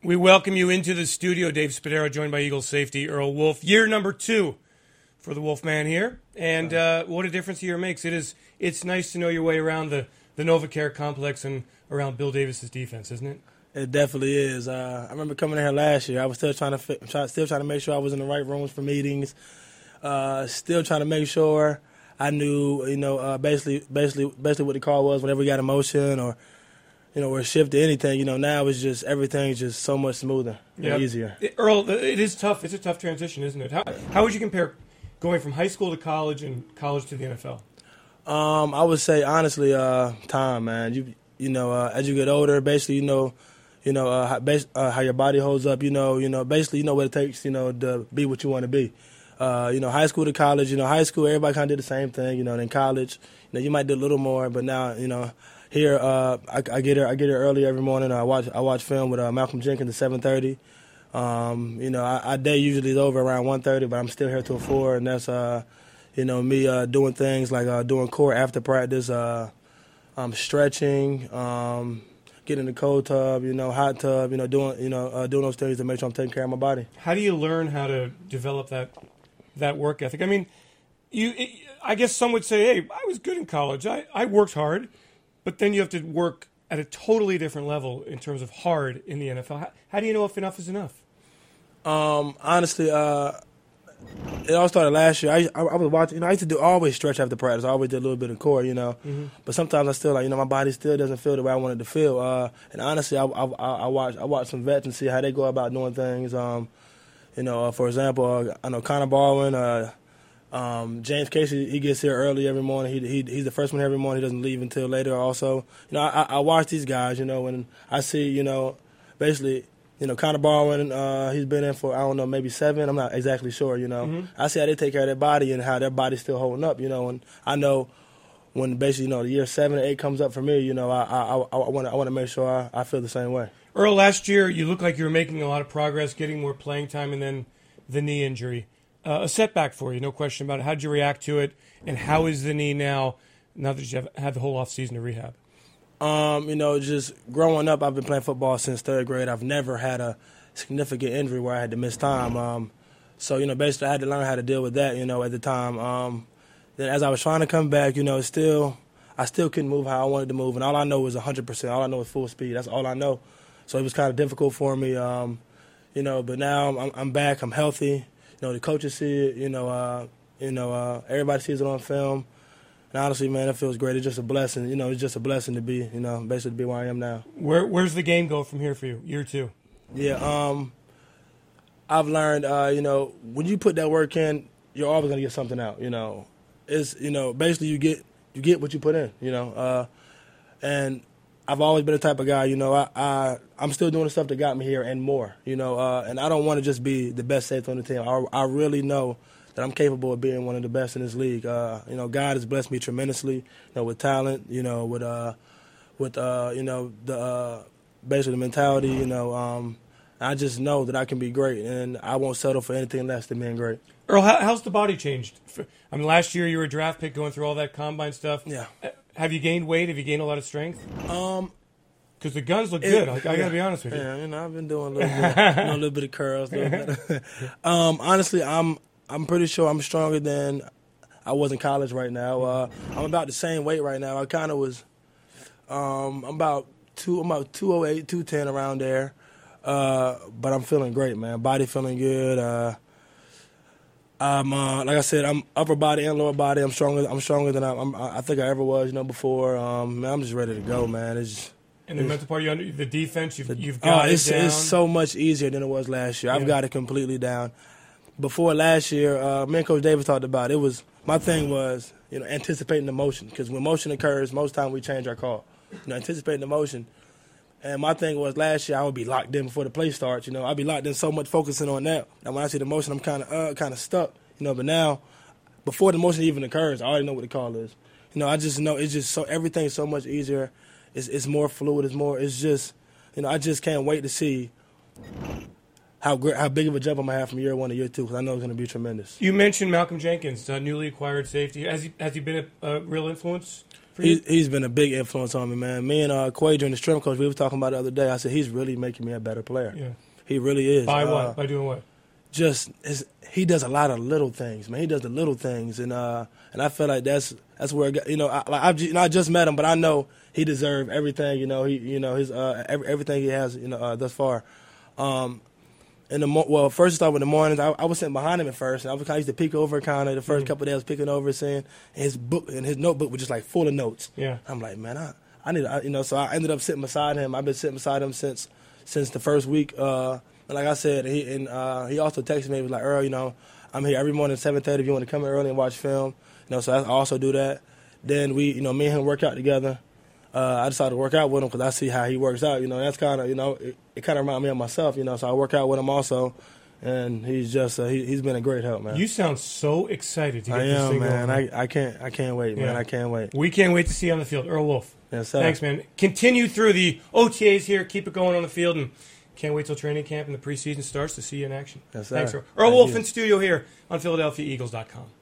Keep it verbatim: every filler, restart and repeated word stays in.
We welcome you into the studio, Dave Spadaro, joined by Eagles safety Earl Wolff. Year number two for the Wolfman here, and uh, what a difference a year makes. It is. It's nice to know your way around the, the NovaCare complex and around Bill Davis's defense, isn't it? It definitely is. Uh, I remember coming in here last year. I was still trying to fit, try, still trying to make sure I was in the right rooms for meetings. Uh, still trying to make sure I knew, you know, uh, basically, basically, basically what the call was whenever we got a motion or, you know, or a shift or anything. You know, now it's just everything's just so much smoother and yep. easier. It, Earl, it is tough. It's a tough transition, isn't it? How how would you compare going from high school to college and college to the N F L? Um, I would say honestly, uh, time, man. You you know, uh, as you get older, basically, you know, you know uh, how, bas- uh, how your body holds up. You know, you know, basically, you know what it takes, you know, to be what you want to be. Uh, you know, high school to college. You know, high school, everybody kind of did the same thing. You know, and in college, you know, you might do a little more, but now, you know, here, uh, I, I get here, I get here early every morning. I watch, I watch film with uh, Malcolm Jenkins at seven thirty. Um, you know, our day usually is over around one thirty, but I'm still here till four, and that's, uh, you know, me uh, doing things like uh, doing core after practice, uh, um, stretching, um, getting in the cold tub, you know, hot tub, you know, doing, you know, uh, doing those things to make sure I'm taking care of my body. How do you learn how to develop that that work ethic? I mean, you, it, I guess some would say, hey, I was good in college. I, I worked hard, but then you have to work at a totally different level in terms of hard in the N F L. How, how do you know if enough is enough? Um, honestly, uh, it all started last year. I, I, I was watching, you know, I used to do always stretch after practice. I always did a little bit of core, you know. Mm-hmm. But sometimes I still like, you know, my body still doesn't feel the way I wanted to feel. Uh, and honestly, I, I, I watch I watch some vets and see how they go about doing things. Um, you know, uh, for example, uh, I know Connor Baldwin, uh, um, James Casey. He gets here early every morning. He, he he's the first one every morning. He doesn't leave until later. Also, you know, I, I watch these guys, you know, and I see, you know, basically. You know, Connor Baldwin, uh, he's been in for, I don't know, maybe seven. I'm not exactly sure, you know. Mm-hmm. I see how they take care of their body and how their body's still holding up, you know. And I know when basically, you know, the year seven or eight comes up for me, you know, I I, I want to I want to make sure I, I feel the same way. Earl, last year you looked like you were making a lot of progress, getting more playing time, and then the knee injury. Uh, a setback for you, no question about it. How did you react to it, and how is the knee now, now that you have had the whole offseason to rehab? Um, you know, just growing up, I've been playing football since third grade. I've never had a significant injury where I had to miss time. Um, so, you know, basically I had to learn how to deal with that, you know, at the time. Um, then as I was trying to come back, you know, still, I still couldn't move how I wanted to move. And all I know was one hundred percent. All I know was full speed. That's all I know. So it was kind of difficult for me, um, you know, but now I'm, I'm back. I'm healthy. You know, the coaches see it. You know, uh, you know, uh, everybody sees it on film. And honestly, man, it feels great. It's just a blessing. You know, it's just a blessing to be, you know, basically to be where I am now. Where Where's the game go from here for you, year two? Yeah, um, I've learned, uh, you know, when you put that work in, you're always going to get something out, you know. It's, you know, basically you get you get what you put in, you know. Uh, and I've always been the type of guy, you know, I, I, I'm still doing the stuff that got me here and more, you know. Uh, and I don't want to just be the best safety on the team. I, I really know that I'm capable of being one of the best in this league. Uh, you know, God has blessed me tremendously, you know, with talent, you know, with, uh, with uh, you know, the uh, basically the mentality, you know. Um, I just know that I can be great, and I won't settle for anything less than being great. Earl, how, how's the body changed? I mean, last year you were a draft pick going through all that combine stuff. Yeah. Have you gained weight? Have you gained a lot of strength? Um, Because the guns look it, good. I, I got to yeah, be honest with you. Yeah, you know, I've been doing a little bit, you know, a little bit of curls. Little bit. um, honestly, I'm I'm pretty sure I'm stronger than I was in college right now. Uh, I'm about the same weight right now. I kind of was. Um, I'm about two. I'm about two oh eight, two ten around there. Uh, but I'm feeling great, man. Body feeling good. Uh, I'm uh, like I said, I'm upper body and lower body. I'm stronger. I'm stronger than I, I'm, I think I ever was, you know, before. Um, man, I'm just ready to go, man. It's and the mental part, you under, the defense, you've, you've got oh, it's, it down. It's so much easier than it was last year. I've yeah. got it completely down. Before last year, uh, me and Coach Davis talked about it. It was my thing was, you know, anticipating the motion, because when motion occurs, most time we change our call. You know, anticipating the motion. And my thing was last year I would be locked in before the play starts. You know, I'd be locked in so much focusing on that. And when I see the motion, I'm kind of uh, kind of stuck. You know, but now, before the motion even occurs, I already know what the call is. You know, I just know it's just so everything's so much easier. It's it's more fluid. It's more. It's just, you know, I just can't wait to see how great, how big of a jump I'm gonna have from year one to year two, because I know it's gonna be tremendous. You mentioned Malcolm Jenkins, uh, newly acquired safety. Has he has he been a, a real influence for for you? He, he's been a big influence on me, man. Me and uh, Quay during the strength coach, we were talking about it the other day. I said, he's really making me a better player. Yeah. He really is. By uh, what? By doing what? Just his, he does a lot of little things, man. He does the little things, and uh, and I feel like that's that's where it got, you know I like I've just, you know, I just met him, but I know he deserved everything. You know he you know his uh every, everything he has you know uh, thus far. Um, in the mo- well, first start with the mornings. I, I was sitting behind him at first, and I was kind of used to peek over kind of the first mm-hmm. couple of days, I was peeking over, saying and his book and his notebook was just like full of notes. Yeah, I'm like, man, I I need I, you know. So I ended up sitting beside him. I've been sitting beside him since since the first week. Uh, And like I said, he and uh, he also texted me. He was like, Earl, you know, I'm here every morning at seven thirty if you want to come in early and watch film. You know, so I also do that. Then we, you know, me and him work out together. Uh, I decided to work out with him because I see how he works out. You know, that's kind of, you know, it, it kind of reminds me of myself, you know, so I work out with him also. And he's just, uh, he, he's been a great help, man. You sound so excited to get I this am, thing man. going. I, I can't, I can't wait, man. Yeah. I can't wait. We can't wait to see you on the field. Earl Wolff. Yes, sir. Thanks, man. Continue through the O T As here. Keep it going on the field, and can't wait till training camp and the preseason starts to see you in action. Yes, sir. Thanks, Earl. Earl Thank Wolff you. in studio here on Philadelphia Eagles dot com.